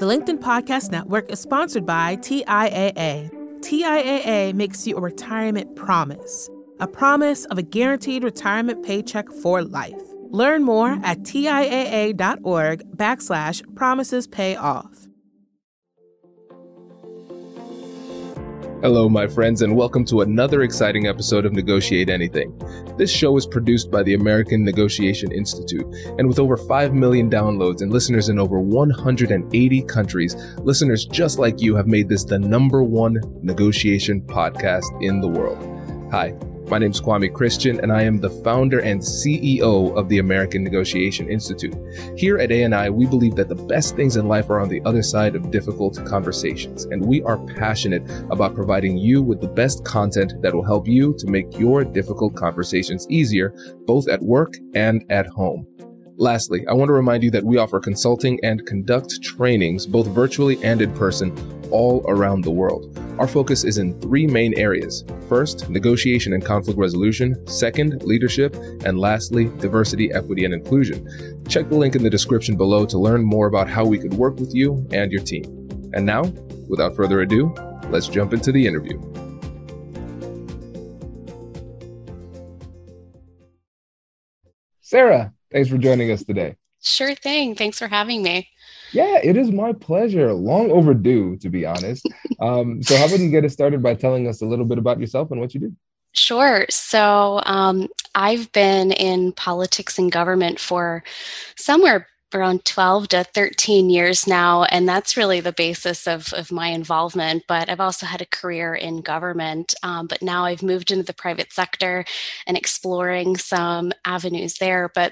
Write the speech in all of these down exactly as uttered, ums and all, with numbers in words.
The LinkedIn Podcast Network is sponsored by T I A A. T I A A makes you a retirement promise, a promise of a guaranteed retirement paycheck for life. Learn more at TIAA.org backslash promises pay off. Hello, my friends, and welcome to another exciting episode of Negotiate Anything. This show is produced by the American Negotiation Institute, and with over five million downloads and listeners in over one hundred eighty countries, listeners just like you have made this the number one negotiation podcast in the world. Hi, my name is Kwame Christian, and I am the founder and C E O of the American Negotiation Institute. Here at A N I, we believe that the best things in life are on the other side of difficult conversations, and we are passionate about providing you with the best content that will help you to make your difficult conversations easier, both at work and at home. Lastly, I want to remind you that we offer consulting and conduct trainings, both virtually and in person, all around the world. Our focus is in three main areas. First, negotiation and conflict resolution. Second, leadership. And lastly, diversity, equity, and inclusion. Check the link in the description below to learn more about how we could work with you and your team. And now, without further ado, let's jump into the interview. Sarah, thanks for joining us today. Sure thing. Thanks for having me. Yeah, it is my pleasure. Long overdue, to be honest. Um, so how about you get us started by telling us a little bit about yourself and what you do? Sure. So um, I've been in politics and government for somewhere around twelve to thirteen years now, and that's really the basis of, of my involvement. But I've also had a career in government, um, but now I've moved into the private sector and exploring some avenues there. But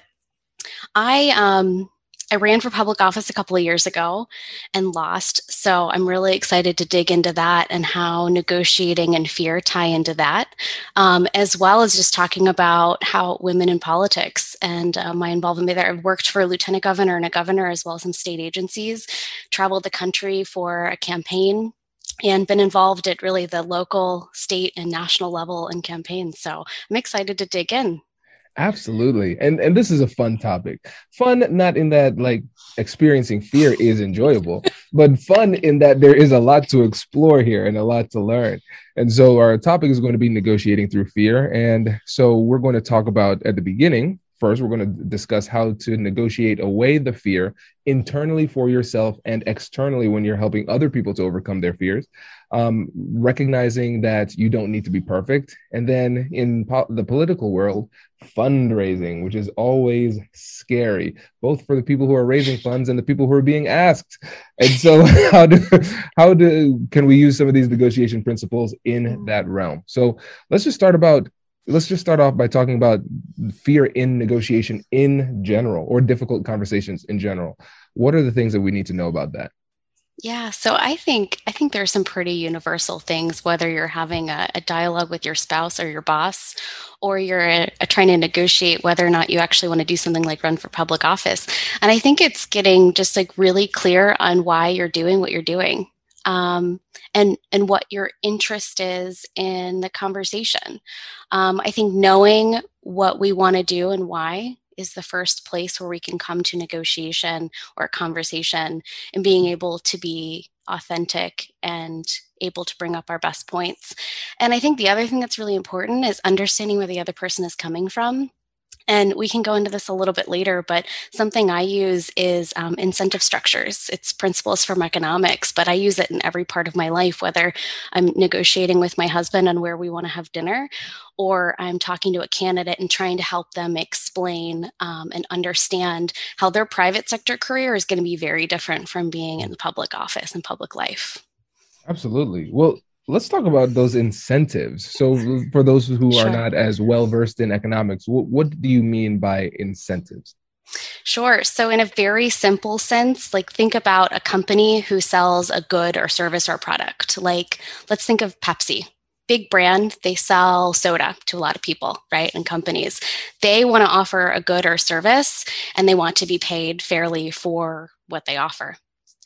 I um, I ran for public office a couple of years ago and lost. So I'm really excited to dig into that and how negotiating and fear tie into that, um, as well as just talking about how women in politics and uh, my involvement there. I've worked for a lieutenant governor and a governor, as well as some state agencies, traveled the country for a campaign, and been involved at really the local, state, and national level in campaigns. So I'm excited to dig in. Absolutely. And and this is a fun topic. Fun, not in that like experiencing fear is enjoyable, but fun in that there is a lot to explore here and a lot to learn. And so our topic is going to be negotiating through fear. And so we're going to talk about at the beginning. First, we're going to discuss how to negotiate away the fear internally for yourself and externally when you're helping other people to overcome their fears, um, recognizing that you don't need to be perfect. And then in po- the political world, fundraising, which is always scary, both for the people who are raising funds and the people who are being asked. And so how do, how do can we use some of these negotiation principles in that realm? So let's just start about Let's just start off by talking about fear in negotiation in general, or difficult conversations in general. What are the things that we need to know about that? Yeah, so I think I think there are some pretty universal things, whether you're having a, a dialogue with your spouse or your boss, or you're a, a trying to negotiate whether or not you actually want to do something like run for public office. And I think it's getting just like really clear on why you're doing what you're doing. Um, and and what your interest is in the conversation. Um, I think knowing what we want to do and why is the first place where we can come to negotiation or conversation, and being able to be authentic and able to bring up our best points. And I think the other thing that's really important is understanding where the other person is coming from. And we can go into this a little bit later, but something I use is um, incentive structures. It's principles from economics, but I use it in every part of my life, whether I'm negotiating with my husband on where we want to have dinner, or I'm talking to a candidate and trying to help them explain um, and understand how their private sector career is going to be very different from being in the public office and public life. Absolutely. Well, let's talk about those incentives. So for those who Sure. are not as well versed in economics, what, what do you mean by incentives? Sure. So in a very simple sense, like think about a company who sells a good or service or product. Like let's think of Pepsi. Big brand, they sell soda to a lot of people, right? And companies. They want to offer a good or service, and they want to be paid fairly for what they offer.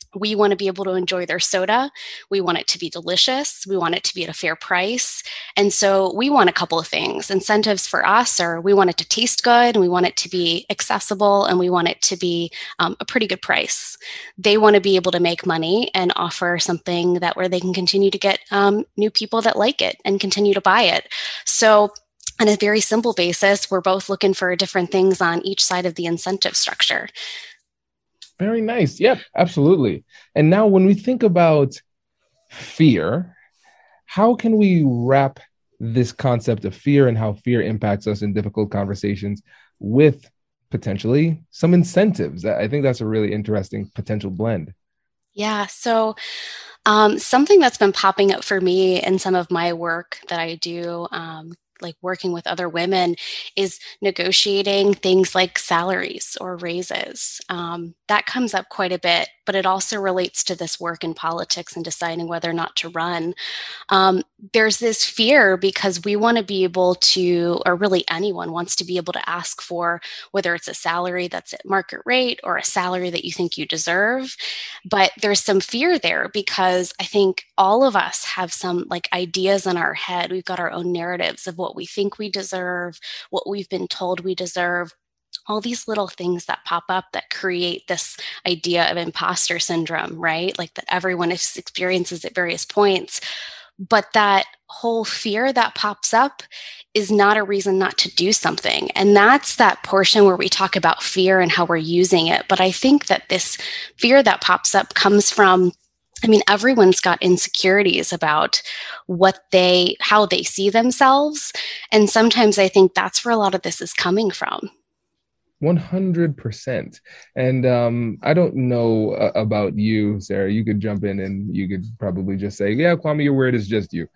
We want to be able to enjoy their soda. We want it to be delicious. We want it to be at a fair price. And so we want a couple of things. Incentives for us are we want it to taste good, and we want it to be accessible, and we want it to be um, a pretty good price. They want to be able to make money and offer something that where they can continue to get um, new people that like it and continue to buy it. So on a very simple basis, we're both looking for different things on each side of the incentive structure. Very nice. Yep, absolutely. And now when we think about fear, how can we wrap this concept of fear and how fear impacts us in difficult conversations with potentially some incentives? I think that's a really interesting potential blend. Yeah. So um, something that's been popping up for me in some of my work that I do, um, like working with other women, is negotiating things like salaries or raises. Um, that comes up quite a bit, but it also relates to this work in politics and deciding whether or not to run. Um, there's this fear because we want to be able to, or really anyone wants to be able to ask for whether it's a salary that's at market rate or a salary that you think you deserve. But there's some fear there because I think all of us have some like ideas in our head. We've got our own narratives of what we think we deserve, what we've been told we deserve. All these little things that pop up that create this idea of imposter syndrome, right? Like that everyone experiences at various points. But that whole fear that pops up is not a reason not to do something. And that's that portion where we talk about fear and how we're using it. But I think that this fear that pops up comes from, I mean, everyone's got insecurities about what they, how they see themselves. And sometimes I think that's where a lot of this is coming from. one hundred percent. And um, I don't know uh, about you, Sarah. You could jump in and you could probably just say, yeah, Kwame, you're weird. It's just you.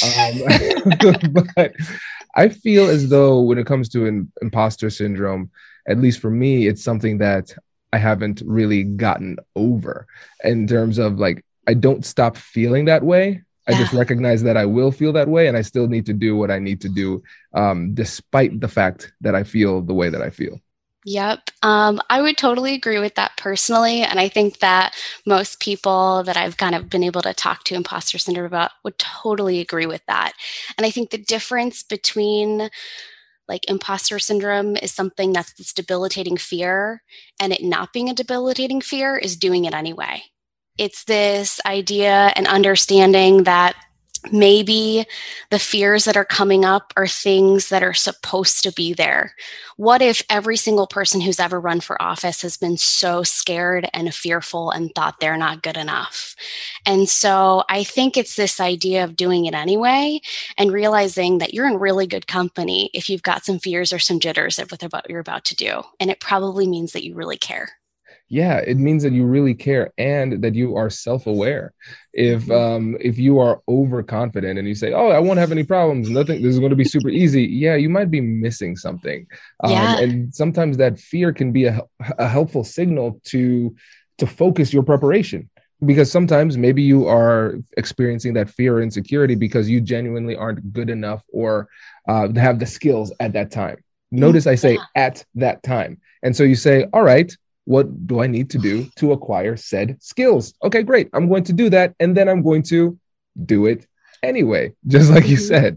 Um, but I feel as though when it comes to an imposter syndrome, at least for me, it's something that I haven't really gotten over in terms of like, I don't stop feeling that way. Yeah. I just recognize that I will feel that way and I still need to do what I need to do, um, despite the fact that I feel the way that I feel. Yep. Um, I would totally agree with that personally. And I think that most people that I've kind of been able to talk to imposter syndrome about would totally agree with that. And I think the difference between like imposter syndrome is something that's this debilitating fear, and it not being a debilitating fear is doing it anyway. It's this idea and understanding that maybe the fears that are coming up are things that are supposed to be there. What if every single person who's ever run for office has been so scared and fearful and thought they're not good enough? And so I think it's this idea of doing it anyway and realizing that you're in really good company if you've got some fears or some jitters with what you're about to do. And it probably means that you really care. Yeah, it means that you really care and that you are self-aware. If um, if you are overconfident and you say, oh, I won't have any problems, nothing, this is going to be super easy. Yeah, you might be missing something. Um, yeah. And sometimes that fear can be a, a helpful signal to to focus your preparation. Because sometimes maybe you are experiencing that fear or insecurity because you genuinely aren't good enough or uh, have the skills at that time. Notice I say yeah. at that time. And so you say, all right, what do I need to do to acquire said skills? Okay, great. I'm going to do that. And then I'm going to do it anyway, just like you said.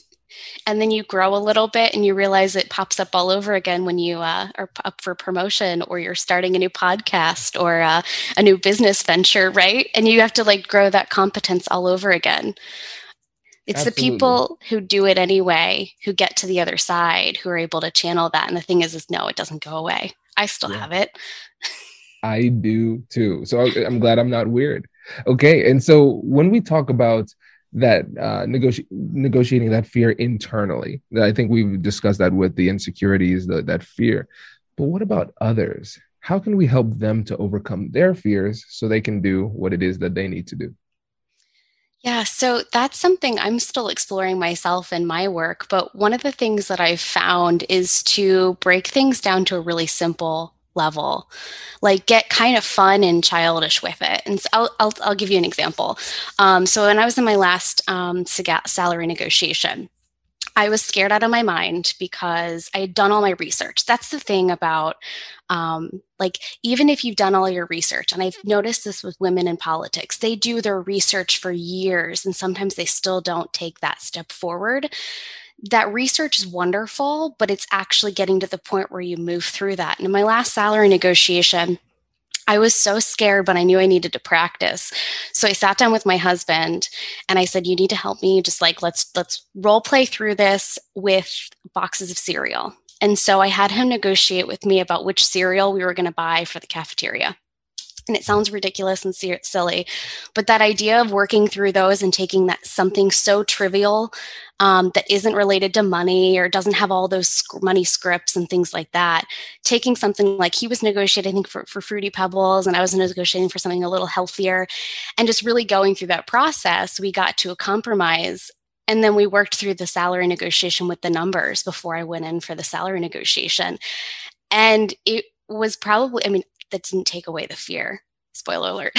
And then you grow a little bit and you realize it pops up all over again when you uh, are up for promotion or you're starting a new podcast or uh, a new business venture, right? And you have to like grow that competence all over again. It's Absolutely. The people who do it anyway, who get to the other side, who are able to channel that. And the thing is, is no, it doesn't go away. I still yeah. have it. I do too. So I'm glad I'm not weird. Okay. And so when we talk about that, uh, negoti- negotiating that fear internally, I think we've discussed that with the insecurities, the, that fear. But what about others? How can we help them to overcome their fears so they can do what it is that they need to do? Yeah, so that's something I'm still exploring myself in my work. But one of the things that I've found is to break things down to a really simple level, like get kind of fun and childish with it. And so I'll, I'll, I'll give you an example. Um, so when I was in my last um, salary negotiation, I was scared out of my mind because I had done all my research. That's the thing about, um, like, even if you've done all your research, and I've noticed this with women in politics, they do their research for years, and sometimes they still don't take that step forward. That research is wonderful, but it's actually getting to the point where you move through that. And in my last salary negotiation, I was so scared, but I knew I needed to practice. So I sat down with my husband and I said, you need to help me. Just like, let's, let's role play through this with boxes of cereal. And so I had him negotiate with me about which cereal we were going to buy for the cafeteria. And it sounds ridiculous and silly, but that idea of working through those and taking that something so trivial um, that isn't related to money or doesn't have all those sc- money scripts and things like that, taking something like he was negotiating for, for Fruity Pebbles and I was negotiating for something a little healthier, and just really going through that process, we got to a compromise. And then we worked through the salary negotiation with the numbers before I went in for the salary negotiation. And it was probably, I mean, that didn't take away the fear. Spoiler alert.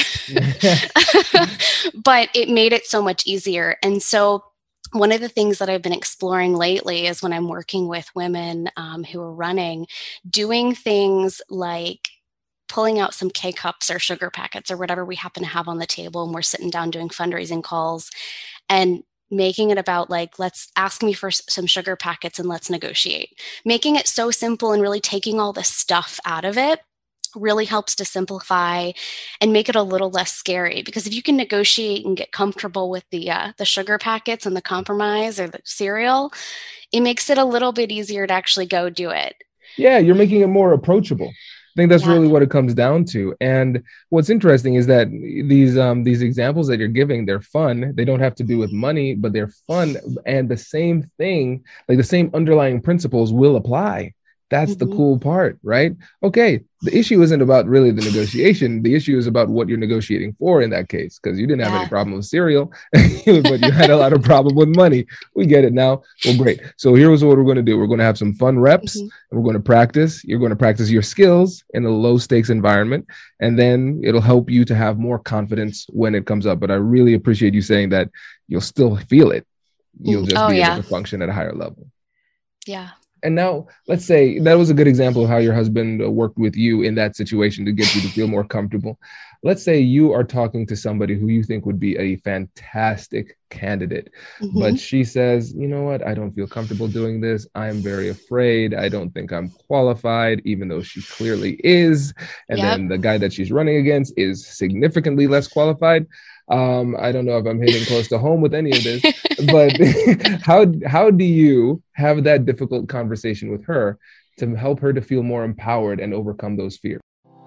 But it made it so much easier. And so one of the things that I've been exploring lately is when I'm working with women um, who are running, doing things like pulling out some K-cups or sugar packets or whatever we happen to have on the table, and we're sitting down doing fundraising calls and making it about like, let's ask me for some sugar packets and let's negotiate. Making it so simple and really taking all the stuff out of it really helps to simplify and make it a little less scary. Because if you can negotiate and get comfortable with the uh, the sugar packets and the compromise or the cereal, it makes it a little bit easier to actually go do it. Yeah, you're making it more approachable. I think that's Yeah. really what it comes down to. And what's interesting is that these um, these examples that you're giving, they're fun. They don't have to do with money, but they're fun. And the same thing, like the same underlying principles will apply. That's mm-hmm. the cool part, right? Okay, the issue isn't about really the negotiation. The issue is about what you're negotiating for in that case, because you didn't have yeah. any problem with cereal, but you had a lot of problem with money. We get it now. Well, great. So here's what we're going to do. We're going to have some fun reps, mm-hmm. and we're going to practice. You're going to practice your skills in a low stakes environment, and then it'll help you to have more confidence when it comes up. But I really appreciate you saying that you'll still feel it. You'll just oh, be yeah. able to function at a higher level. Yeah. And now let's say that was a good example of how your husband worked with you in that situation to get you to feel more comfortable. Let's say you are talking to somebody who you think would be a fantastic candidate, mm-hmm. but she says, you know what, I don't feel comfortable doing this. I'm very afraid. I don't think I'm qualified, even though she clearly is. And yep. then the guy that she's running against is significantly less qualified. Um, I don't know if I'm hitting close to home with any of this, but how how do you have that difficult conversation with her to help her to feel more empowered and overcome those fears?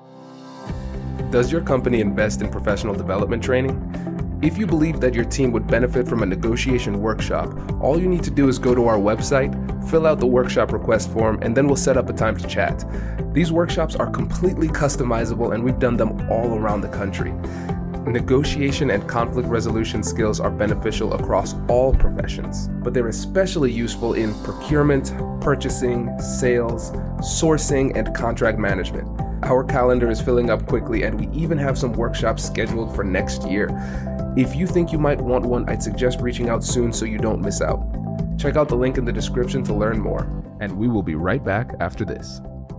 Does your company invest in professional development training? If you believe that your team would benefit from a negotiation workshop, all you need to do is go to our website, fill out the workshop request form, and then we'll set up a time to chat. These workshops are completely customizable, and we've done them all around the country. Negotiation and conflict resolution skills are beneficial across all professions, but they're especially useful in procurement, purchasing, sales, sourcing, and contract management. Our calendar is filling up quickly, and we even have some workshops scheduled for next year. If you think you might want one, I'd suggest reaching out soon so you don't miss out. Check out the link in the description to learn more, and we will be right back after this.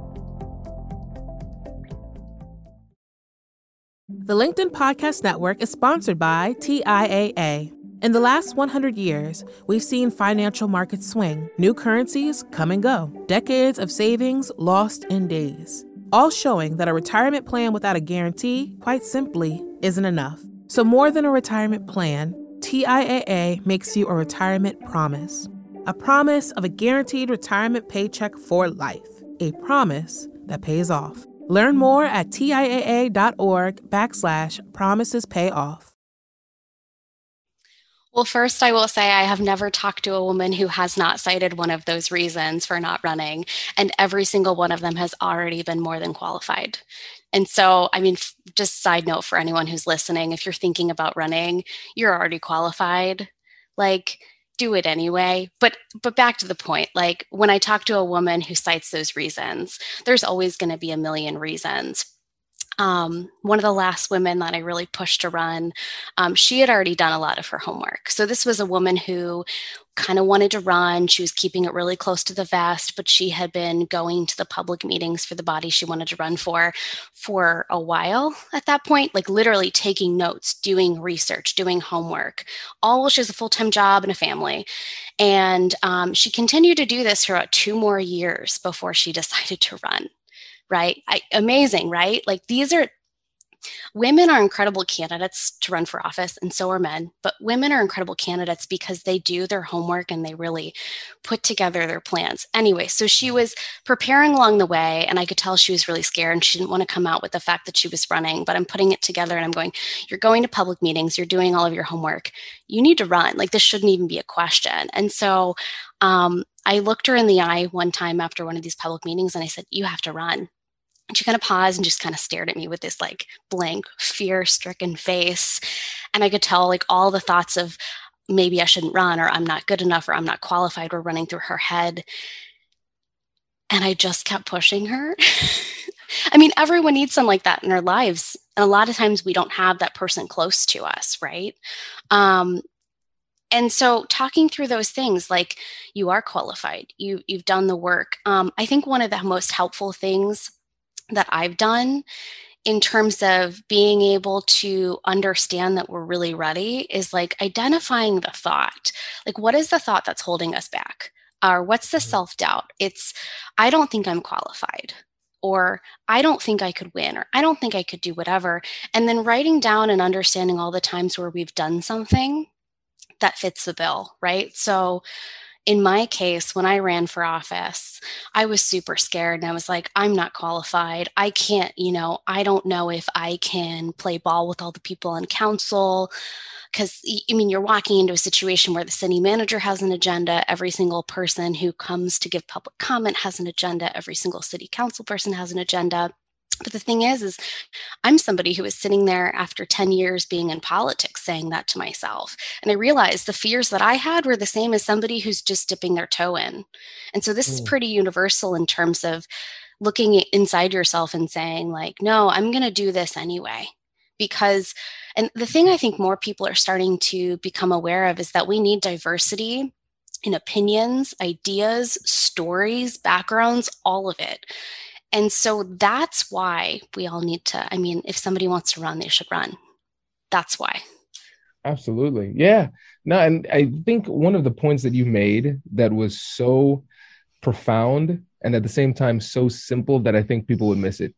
The LinkedIn Podcast Network is sponsored by T I A A. In the last one hundred years, we've seen financial markets swing, new currencies come and go, decades of savings lost in days, all showing that a retirement plan without a guarantee, quite simply, isn't enough. So more than a retirement plan, T I A A makes you a retirement promise. A promise of a guaranteed retirement paycheck for life. A promise that pays off. Learn more at TIAA.org backslash promises pay off. Well, first, I will say I have never talked to a woman who has not cited one of those reasons for not running, and every single one of them has already been more than qualified. And so, I mean, just side note for anyone who's listening, if you're thinking about running, you're already qualified. Like, do it anyway. But but back to the point, like when I talk to a woman who cites those reasons, there's always going to be a million reasons. Um, one of the last women that I really pushed to run, um, she had already done a lot of her homework. So this was a woman who kind of wanted to run. She was keeping it really close to the vest, but she had been going to the public meetings for the body she wanted to run for for a while at that point, like literally taking notes, doing research, doing homework, all while she has a full-time job and a family. And um, she continued to do this for about two more years before she decided to run. Right? I, amazing, right? Like these are women are incredible candidates to run for office, and so are men. But women are incredible candidates because they do their homework and they really put together their plans. Anyway, so she was preparing along the way, and I could tell she was really scared and she didn't want to come out with the fact that she was running. But I'm putting it together and I'm going, you're going to public meetings, you're doing all of your homework. You need to run. Like this shouldn't even be a question. And so um, I looked her in the eye one time after one of these public meetings and I said, you have to run. And she kind of paused and just kind of stared at me with this like blank, fear-stricken face. And I could tell like all the thoughts of maybe I shouldn't run, or I'm not good enough, or I'm not qualified, were running through her head. And I just kept pushing her. I mean, everyone needs someone like that in their lives. And a lot of times we don't have that person close to us, right? Um, And so talking through those things, like you are qualified, you, you've done the work. Um, I think one of the most helpful things that I've done in terms of being able to understand that we're really ready is like identifying the thought. Like, what is the thought that's holding us back? Or what's the self-doubt? It's, I don't think I'm qualified, or I don't think I could win, or I don't think I could do whatever. And then writing down and understanding all the times where we've done something that fits the bill, right? So in my case, when I ran for office, I was super scared and I was like, I'm not qualified. I can't, you know, I don't know if I can play ball with all the people on council. Because, I mean, you're walking into a situation where the city manager has an agenda. Every single person who comes to give public comment has an agenda. Every single city council person has an agenda. But the thing is, is I'm somebody who was sitting there after ten years being in politics saying that to myself. And I realized the fears that I had were the same as somebody who's just dipping their toe in. And so this mm. is pretty universal in terms of looking inside yourself and saying like, no, I'm going to do this anyway. Because, and the thing I think more people are starting to become aware of is that we need diversity in opinions, ideas, stories, backgrounds, all of it. And so that's why we all need to, I mean, if somebody wants to run, they should run. That's why. Absolutely. Yeah. No, and I think one of the points that you made that was so profound and at the same time so simple that I think people would miss it.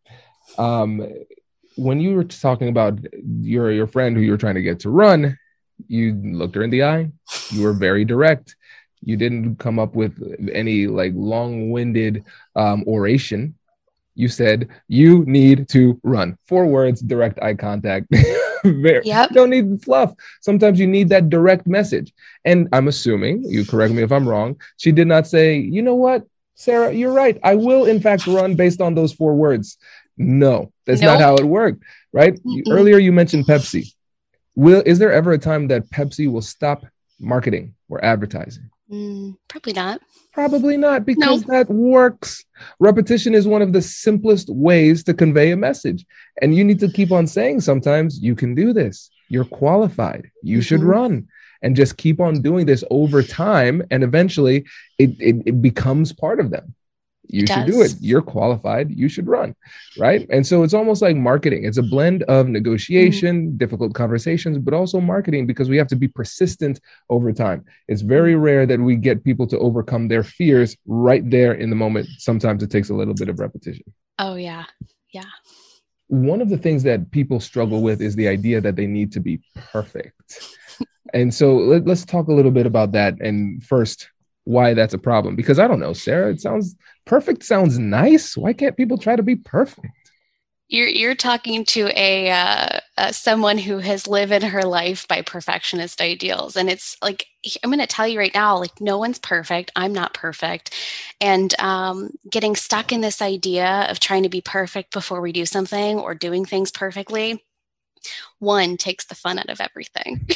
Um, when you were talking about your, your friend who you were trying to get to run, you looked her in the eye. You were very direct. You didn't come up with any like long-winded um, oration. You said, you need to run. Four words, direct eye contact. Very, yep. Don't need fluff. Sometimes you need that direct message. And I'm assuming, you correct me if I'm wrong, she did not say, you know what, Sarah, you're right. I will, in fact, run based on those four words. No, that's nope. not how it worked, right? You, earlier, you mentioned Pepsi. Will Is there ever a time that Pepsi will stop marketing or advertising? Mm, probably not. Probably not, because no. that works. Repetition is one of the simplest ways to convey a message. And you need to keep on saying sometimes, you can do this. You're qualified. You mm-hmm. should run. And just keep on doing this over time. And eventually it, it, it becomes part of them. You it should does. do it. You're qualified. You should run. Right. And so it's almost like marketing. It's a blend of negotiation, mm-hmm. difficult conversations, but also marketing, because we have to be persistent over time. It's very rare that we get people to overcome their fears right there in the moment. Sometimes it takes a little bit of repetition. Oh, yeah. Yeah. One of the things that people struggle with is the idea that they need to be perfect. And so let, let's talk a little bit about that. And first, why that's a problem, because I don't know, Sarah, it sounds perfect. Sounds nice. Why can't people try to be perfect? You're you're talking to a uh, uh, someone who has lived in her life by perfectionist ideals, and it's like, I'm going to tell you right now, like, no one's perfect. I'm not perfect, and um, getting stuck in this idea of trying to be perfect before we do something or doing things perfectly, one, takes the fun out of everything.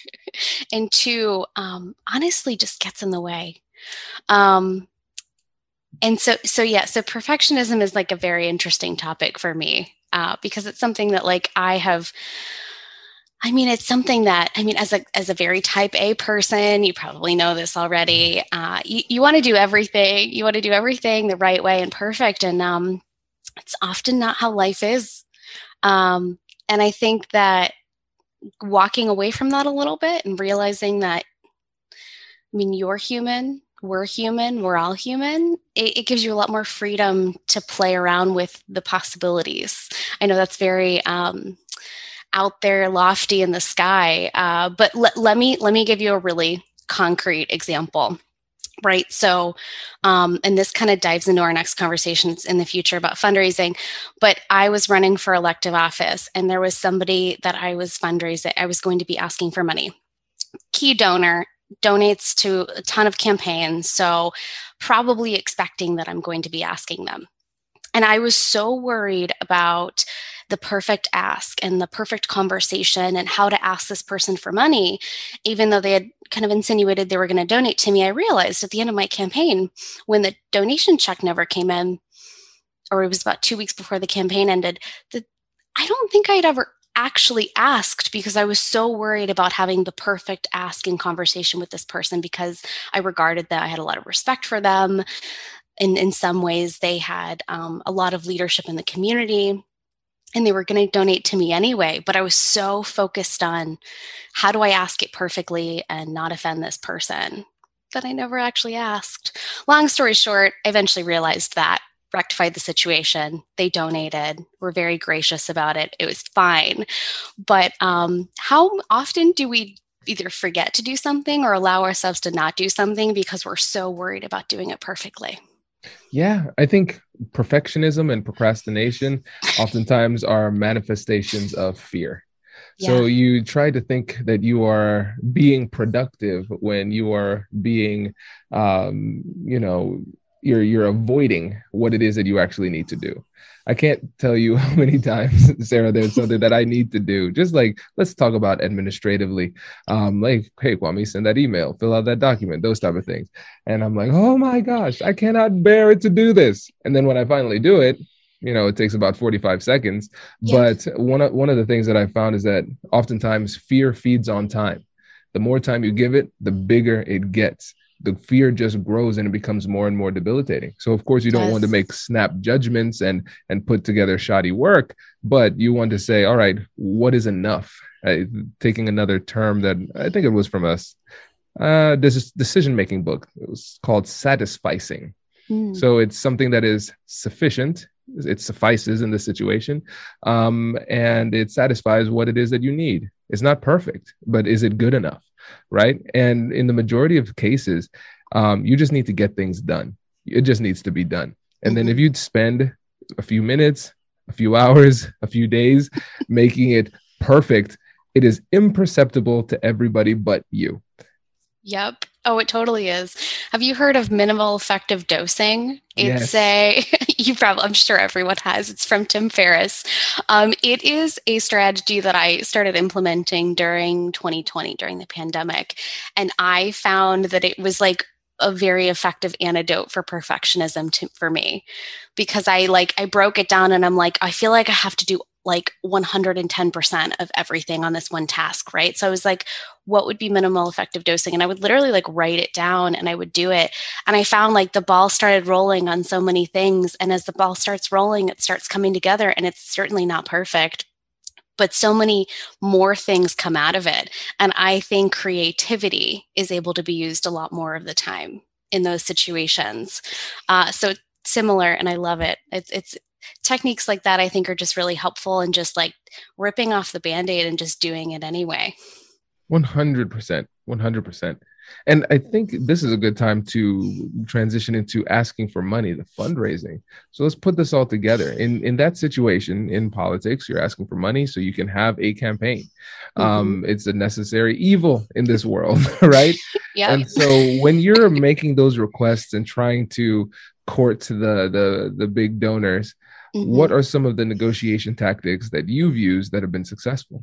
And two, um, honestly, just gets in the way. Um, and so, so yeah, so perfectionism is like a very interesting topic for me. uh, because it's something that like I have, I mean, it's something that, I mean, as a as a very type A person, you probably know this already. Uh, you you want to do everything. You want to do everything the right way and perfect. And um, it's often not how life is. Um, and I think that walking away from that a little bit and realizing that, I mean, you're human, we're human, we're all human. It, it gives you a lot more freedom to play around with the possibilities. I know that's very um, out there, lofty in the sky. Uh, but let, let me let me give you a really concrete example, right? So, um, and this kind of dives into our next conversations in the future about fundraising. But I was running for elective office, and there was somebody that I was fundraising. I was going to be asking for money. Key donor donates to a ton of campaigns, so probably expecting that I'm going to be asking them. And I was so worried about the perfect ask and the perfect conversation and how to ask this person for money, even though they had kind of insinuated they were going to donate to me. I realized at the end of my campaign, when the donation check never came in, or it was about two weeks before the campaign ended, that I don't think I'd ever actually asked, because I was so worried about having the perfect ask in conversation with this person, because I regarded that I had a lot of respect for them. In, in some ways, they had um, a lot of leadership in the community, and they were going to donate to me anyway. But I was so focused on how do I ask it perfectly and not offend this person that I never actually asked. Long story short, I eventually realized that, rectified the situation. They donated, were very gracious about it. It was fine. But um, how often do we either forget to do something or allow ourselves to not do something because we're so worried about doing it perfectly? Yeah, I think perfectionism and procrastination oftentimes are manifestations of fear. Yeah. So you try to think that you are being productive when you are being, um, you know, you're you're avoiding what it is that you actually need to do. I can't tell you how many times, Sarah, there's something that I need to do. Just like, let's talk about administratively. Um, like, hey, Kwame, send that email, fill out that document, those type of things. And I'm like, oh my gosh, I cannot bear it to do this. And then when I finally do it, you know, it takes about forty-five seconds. Yeah. But one of, one of the things that I found is that oftentimes fear feeds on time. The more time you give it, the bigger it gets. The fear just grows and it becomes more and more debilitating. So of course you don't yes. want to make snap judgments and and put together shoddy work, but you want to say, all right, what is enough? Uh, taking another term that I think it was from us, uh, this decision-making book. It was called satisficing. Mm. So it's something that is sufficient. It suffices in the situation, um, and it satisfies what it is that you need. It's not perfect, but is it good enough? Right. And in the majority of cases, um, you just need to get things done. It just needs to be done. And mm-hmm. then if you'd spend a few minutes, a few hours, a few days making it perfect, it is imperceptible to everybody but you. Yep. Oh, it totally is. Have you heard of minimal effective dosing? It's yes. a, you probably, I'm sure everyone has. It's from Tim Ferriss. Um, it is a strategy that I started implementing during twenty twenty, during the pandemic. And I found that it was like a very effective antidote for perfectionism to, for me, because I like, I broke it down and I'm like, I feel like I have to do like one hundred ten percent of everything on this one task, right? So I was like, what would be minimal effective dosing? And I would literally like write it down and I would do it. And I found like the ball started rolling on so many things. And as the ball starts rolling, it starts coming together, and it's certainly not perfect, but so many more things come out of it. And I think creativity is able to be used a lot more of the time in those situations. Uh, so similar, and I love it. It's, it's, techniques like that, I think, are just really helpful, and just like ripping off the Band-Aid and just doing it anyway. one hundred percent. one hundred percent. And I think this is a good time to transition into asking for money, the fundraising. So let's put this all together. In in that situation in politics, you're asking for money so you can have a campaign. Mm-hmm. Um, it's a necessary evil in this world, right? Yeah. And so when you're making those requests and trying to court to the the the big donors, mm-hmm. what are some of the negotiation tactics that you've used that have been successful?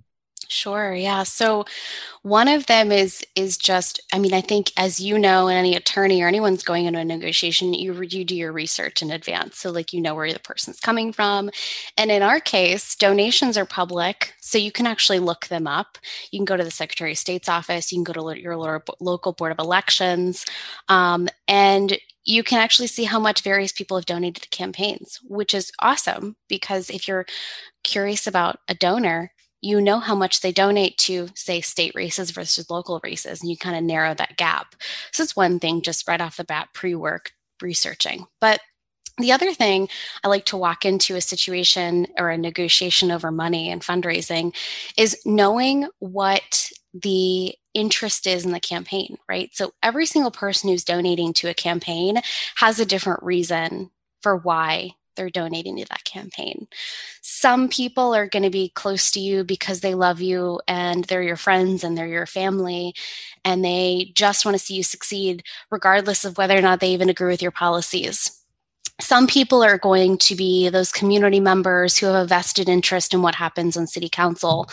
Sure. Yeah. So one of them is is just, I mean, I think as you know, and any attorney or anyone's going into a negotiation, you re- you do your research in advance. So like you know where the person's coming from. And in our case, donations are public, so you can actually look them up. You can go to the Secretary of State's office, you can go to lo- your lo- local board of elections, um, and you can actually see how much various people have donated to campaigns, which is awesome because if you're curious about a donor, you know how much they donate to, say, state races versus local races, and you kind of narrow that gap. So it's one thing just right off the bat, pre-work researching. But the other thing I like to walk into a situation or a negotiation over money and fundraising is knowing what the interest is in the campaign, right? So every single person who's donating to a campaign has a different reason for why they're donating to that campaign. Some people are going to be close to you because they love you and they're your friends and they're your family and they just want to see you succeed regardless of whether or not they even agree with your policies. Some people are going to be those community members who have a vested interest in what happens on city council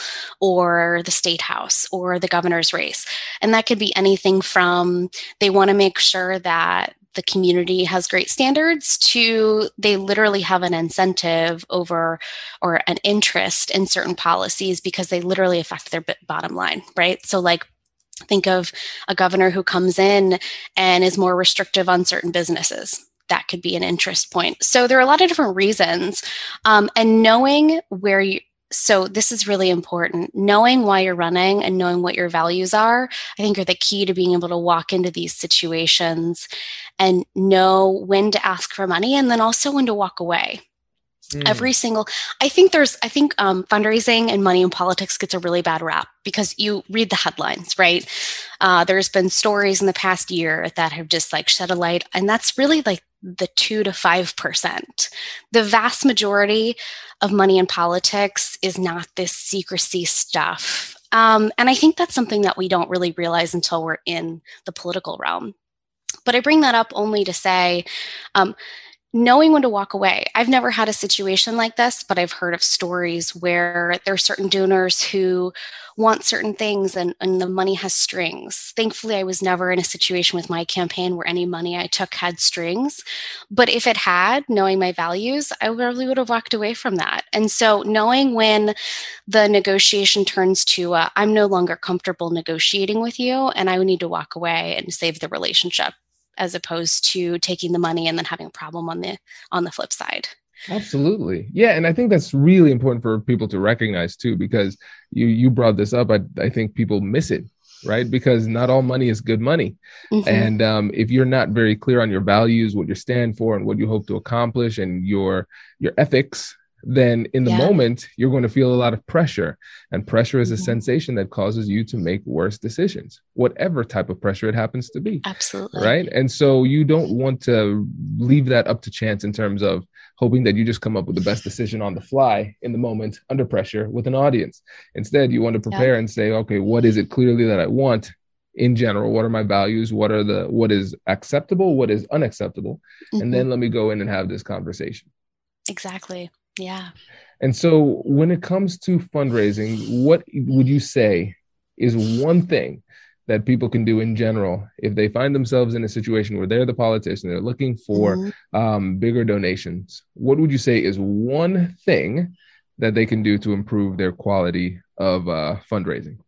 or the state house or the governor's race. And that could be anything from they want to make sure that the community has great standards to they literally have an incentive over or an interest in certain policies because they literally affect their bottom line, right? So like think of a governor who comes in and is more restrictive on certain businesses. That could be an interest point. So there are a lot of different reasons. Um, and knowing where you, so this is really important. Knowing why you're running and knowing what your values are, I think are the key to being able to walk into these situations and know when to ask for money and then also when to walk away. Mm. Every single, I think there's, I think um, fundraising and money in politics gets a really bad rap because you read the headlines, right? Uh, there's been stories in the past year that have just like shed a light, and that's really like the two to five percent. The vast majority of money in politics is not this secrecy stuff. Um, and I think that's something that we don't really realize until we're in the political realm. But I bring that up only to say, um, knowing when to walk away. I've never had a situation like this, but I've heard of stories where there are certain donors who want certain things and, and the money has strings. Thankfully, I was never in a situation with my campaign where any money I took had strings. But if it had, knowing my values, I probably would have walked away from that. And so knowing when the negotiation turns to, uh, I'm no longer comfortable negotiating with you and I would need to walk away and save the relationship, as opposed to taking the money and then having a problem on the on the flip side. Absolutely. Yeah. And I think that's really important for people to recognize too, because you you brought this up. I, I think people miss it, right? Because not all money is good money. Mm-hmm. And um, if you're not very clear on your values, what you stand for and what you hope to accomplish and your your ethics, then in the yeah. moment, you're going to feel a lot of pressure. And pressure is a mm-hmm. sensation that causes you to make worse decisions, whatever type of pressure it happens to be. Absolutely. Right. And so you don't want to leave that up to chance in terms of hoping that you just come up with the best decision on the fly in the moment under pressure with an audience. Instead, you want to prepare yeah. and say, okay, what is it clearly that I want in general? What are my values? What are the, what is acceptable? What is unacceptable? Mm-hmm. And then let me go in and have this conversation. Exactly. Yeah. And so when it comes to fundraising, what would you say is one thing that people can do in general if they find themselves in a situation where they're the politician, they're looking for mm-hmm. um, bigger donations? What would you say is one thing that they can do to improve their quality of uh, fundraising?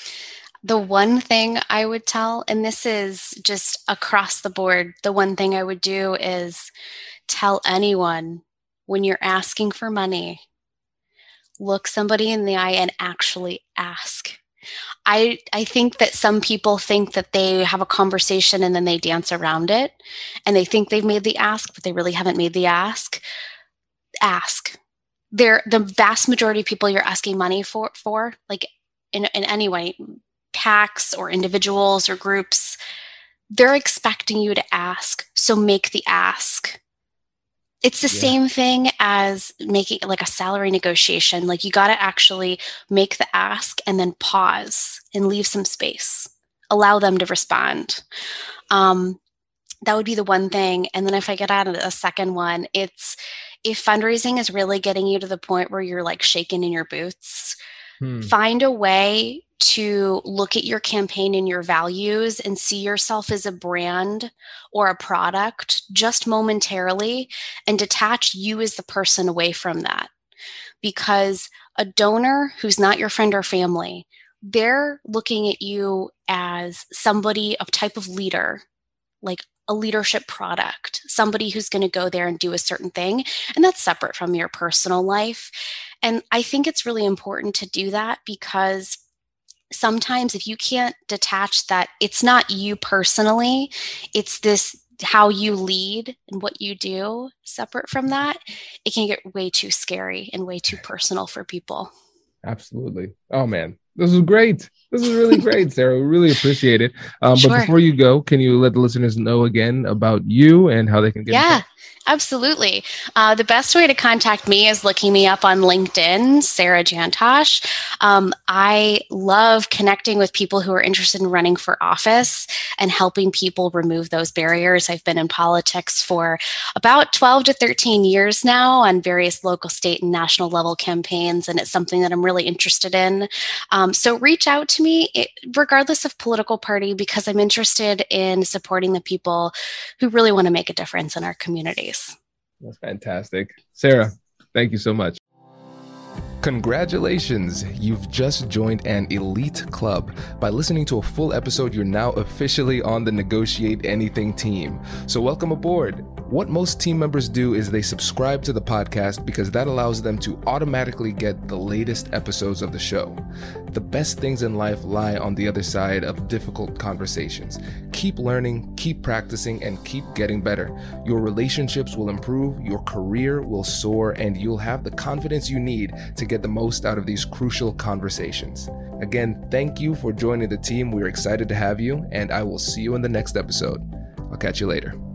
The one thing I would tell, and this is just across the board, the one thing I would do is tell anyone when you're asking for money, look somebody in the eye and actually ask. I I think that some people think that they have a conversation and then they dance around it and they think they've made the ask, but they really haven't made the ask. Ask. They're, the vast majority of people you're asking money for, for like in, in any way, PACs or individuals or groups, they're expecting you to ask. So make the ask. It's the yeah. same thing as making like a salary negotiation. Like you got to actually make the ask and then pause and leave some space. Allow them to respond. Um, that would be the one thing. And then if I get out of a second one, it's if fundraising is really getting you to the point where you're like shaking in your boots, Hmm. Find a way to look at your campaign and your values and see yourself as a brand or a product just momentarily, and detach you as the person away from that. Because a donor who's not your friend or family, they're looking at you as somebody, a type of leader, like a leadership product, somebody who's going to go there and do a certain thing. And that's separate from your personal life. And I think it's really important to do that, because sometimes if you can't detach that it's not you personally, it's this how you lead and what you do separate from that, it can get way too scary and way too personal for people. Absolutely. Oh man, this was great. This is really great, Sarah. We really appreciate it. Um, Sure. But before you go, can you let the listeners know again about you and how they can get in Yeah. touch? Absolutely. Uh, the best way to contact me is looking me up on LinkedIn, Sarah Jantosh. Um, I love connecting with people who are interested in running for office and helping people remove those barriers. I've been in politics for about twelve to thirteen years now on various local, state, and national level campaigns, and it's something that I'm really interested in. Um, so reach out to me, it, regardless of political party, because I'm interested in supporting the people who really want to make a difference in our communities. That's fantastic. Sarah, thank you so much. Congratulations! You've just joined an elite club. By listening to a full episode, you're now officially on the Negotiate Anything team. So welcome aboard. What most team members do is they subscribe to the podcast because that allows them to automatically get the latest episodes of the show. The best things in life lie on the other side of difficult conversations. Keep learning, keep practicing, and keep getting better. Your relationships will improve, your career will soar, and you'll have the confidence you need to get the most out of these crucial conversations. Again, thank you for joining the team. We're excited to have you, and I will see you in the next episode. I'll catch you later.